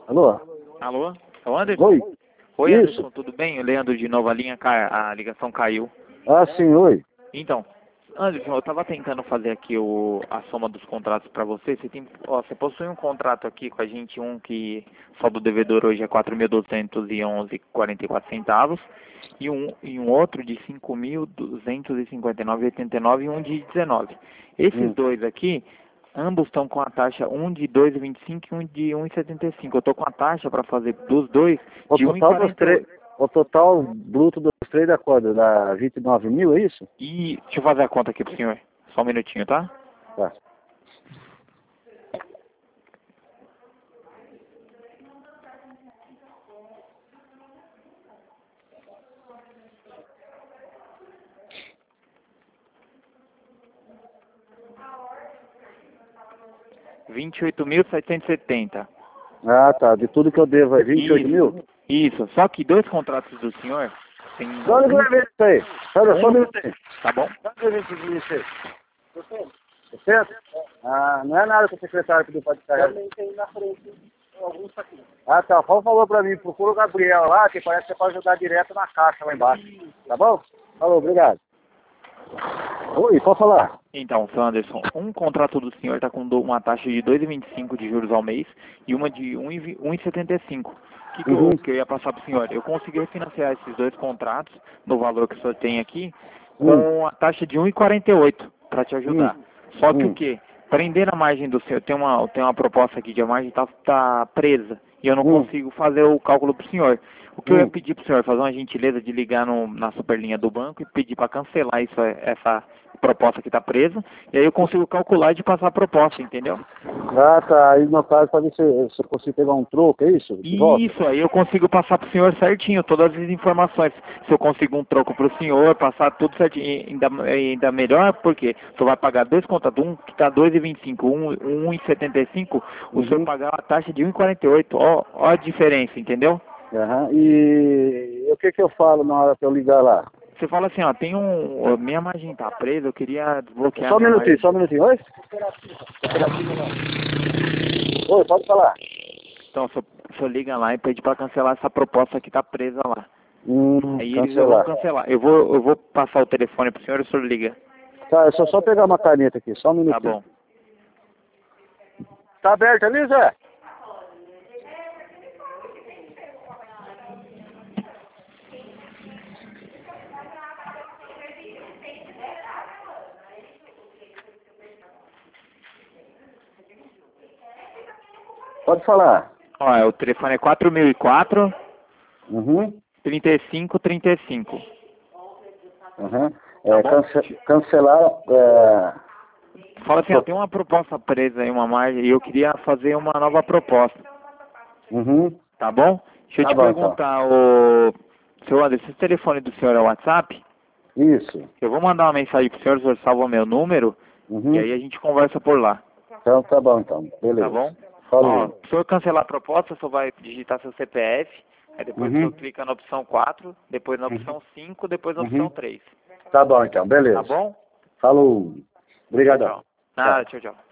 Alô? Alô? É o Anderson? Oi? Oi, Isso. Anderson, tudo bem? O Leandro de Nova Linha, a ligação caiu. Ah, sim, oi. Então, Anderson, eu estava tentando fazer aqui a soma dos contratos para você. Você possui um contrato aqui com a gente, um que só do devedor hoje é 4.211,44 e um outro de 5.259,89 e um de 19. Esses dois aqui, ambos estão com a taxa, um de 2,25 e um de 1,75. Eu estou com a taxa para fazer dos dois O de total dos três, 1,48. o total bruto dos três da corda, dá 29 mil, é isso? E deixa eu fazer a conta aqui pro senhor. Só um minutinho, tá? Tá. R$ 28.770. Ah, tá. De tudo que eu devo é 28 mil? Isso. Só que dois contratos do senhor tem Só que vai ver isso aí. Olha, só um minutinho. tá bom? Só um minutinho isso aí. Certo? Ah, não é nada que o secretário pediu para descarregar. Também tem na frente alguns aqui. Ah, tá. Falou pra mim, procura o Gabriel lá, que parece que você pode jogar direto na caixa lá embaixo. Tá bom? Falou, obrigado. Oi, pode falar. Então, seu Anderson, um contrato do senhor está com uma taxa de 2,25 de juros ao mês e uma de 1,75. O que eu ia passar para o senhor? Eu consegui refinanciar esses dois contratos no valor que o senhor tem aqui com a taxa de 1,48 para te ajudar. Só que o que? Prender a margem do senhor, tem uma proposta aqui de a margem tá presa e eu não consigo fazer o cálculo para o senhor. O que eu ia pedir para o senhor? Fazer uma gentileza de ligar na superlinha do banco e pedir para cancelar essa proposta que está presa, e aí eu consigo calcular de passar a proposta, entendeu? Ah, tá. Aí no caso, para ver se eu consigo pegar um troco, é isso? De volta? Isso, aí eu consigo passar para o senhor certinho, todas as informações. Se eu consigo um troco para o senhor, passar tudo certinho, e ainda melhor, porque o senhor vai pagar dois contratos, um que está 2,25, um 1,75, o senhor pagar a taxa de 1,48, ó a diferença, entendeu? Aham. E o que eu falo na hora que eu ligar lá? Você fala assim, ó, minha margem tá presa, eu queria desbloquear Só um minha minutinho, margem. só um minutinho. Oi? Oi, pode falar. Então, o senhor liga lá e pede para cancelar essa proposta que tá presa lá. Aí eles vão Cancelar. cancelar. Eu vou passar o telefone pro senhor e o senhor liga. Tá, é só pegar uma caneta aqui, só um minutinho. Tá bom. Tá aberto ali, Zé? Pode falar. Ó, o telefone é 4004 Uhum. 3535. Uhum. Tá bom? Cancelar. Fala assim, ó, tem uma proposta presa aí, uma margem, e eu queria fazer uma nova proposta. Uhum. Tá bom? Deixa eu Tá te bom, então. perguntar, seu Anderson, esse telefone do senhor é o WhatsApp? Isso. Eu vou mandar uma mensagem pro senhor salva meu número, e aí a gente conversa por lá. Então tá bom, então. Beleza. Tá bom? Falou. Ó, se o senhor cancelar a proposta, só vai digitar seu CPF, aí depois o senhor clica na opção 4, depois na opção 5, depois na opção 3. Tá bom, então. Beleza. Tá bom? Falou. Tchau, Obrigadão. tchau. Nada, tchau, tchau.